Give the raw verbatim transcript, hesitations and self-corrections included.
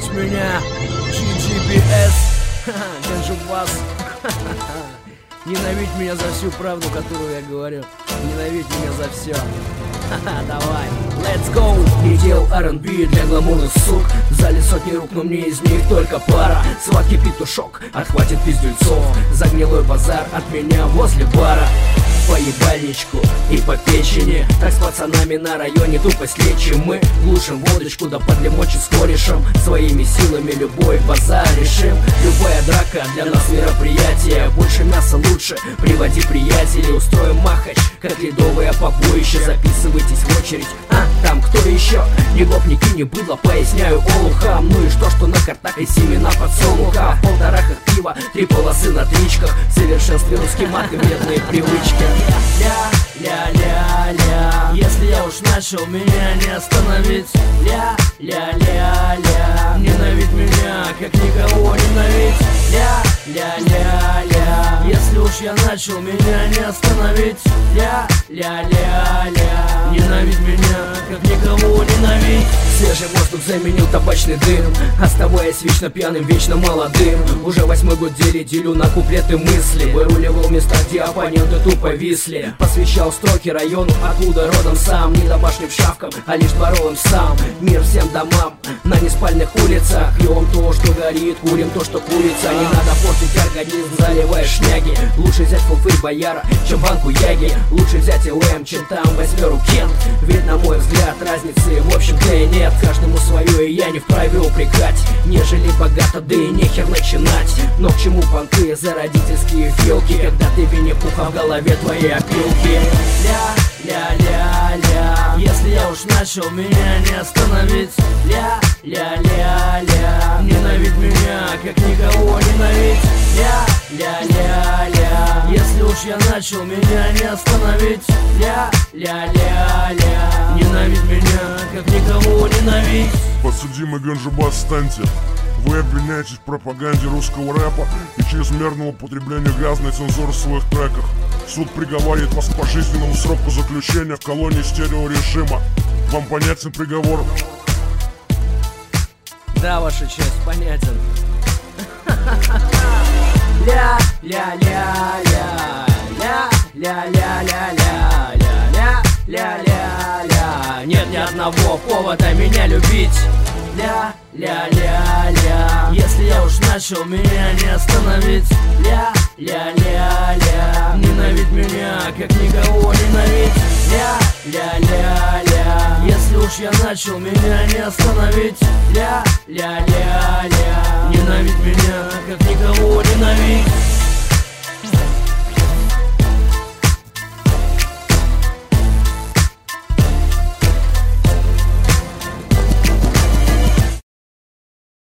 ненавидь меня, джи джи би эс, Ганджубас. Ненавидь меня за всю правду, которую я говорю. Ненавидь меня за все. Ха-ха, давай, let's go. Не делал ар энд би для гламурных сук. В зале сотни рук, но мне из них только пара. Сладкий петушок, отхватит пиздюльцов. Загнилой базар от меня возле бара. По ебальничку и по печени. Так с пацанами на районе тупость лечим. Мы глушим водочку, да подлимочи с корешем. Своими силами любой базар решим. Любая драка для нас мероприятие. Больше мяса лучше, приводи приятелей. Устроим махач, как ледовое побоище. Записывайтесь в очередь, а там кто еще? Не гопники, не быдло, поясняю олухам. Ну и что, что на картах и семена подсолнуха. В полторахах пива, три полосы на тричках. В совершенстве русский мат и вредные привычки. Ля-ля-ля-ля, если я уж начал, меня не остановить. Ля-ля-ля-ля, ненавидь меня, как никого ненавидь. Ля-ля-ля-ля, если уж я начал, меня не остановить. Ля-ля-ля-ля, ненавидь меня, как никого ненавидь. Свежий воздух заменил табачный дым, оставаясь вечно пьяным, вечно молодым. Уже восьмой год деле делю на куплеты мысли. Выруливал места, где оппоненты тупо висли. Посвящал строки району, откуда родом сам. Не домашним шавкам, а лишь дворовым сам. Мир всем домам, на неспальных улицах. Пьем то, что горит, курим то, что курица. Не надо портить организм, заливая шняги. Лучше взять фулфырь бояра, чем банку яги. Лучше взять ЛМ, чем там восьмеру Кент. Ведь на мой взгляд разницы в общем-то и нет. Каждому свое, и я не вправе упрекать. Нежели богато, да и нехер начинать. Но к чему понты за родительские филки, когда ты Винни-Пуха в голове твоей опилки. Ля-ля-ля-ля, если я уж начал, меня не остановить. Ля-ля-ля-ля, ненавидь меня, как никого ненавидь. Ля-ля-ля-ля, если уж я начал, меня не остановить. Ля-ля-ля-ля, ненавидь меня, как никого ненавидь. Подсудимый Ганджубас, встаньте. Вы обвиняетесь в пропаганде русского рэпа и чрезмерного употребления грязной цензуры в своих треках. Суд приговаривает вас к пожизненному сроку заключения в колонии стереорежима. Вам понятен приговор? Да, ваша честь, понятен. Ля-ля-ля-ля, ля-ля-ля-ля-ля, ля-ля-ля-ля. Нет ни одного повода меня любить. Ля-ля-ля-ля, если я уж начал, меня не остановить. Ля-ля-ля-ля, ненавидь меня, как никого ненавидь. Ля-ля-ля-ля, если уж я начал, меня не остановить. Ля-ля-ля-ля, ненавидь меня.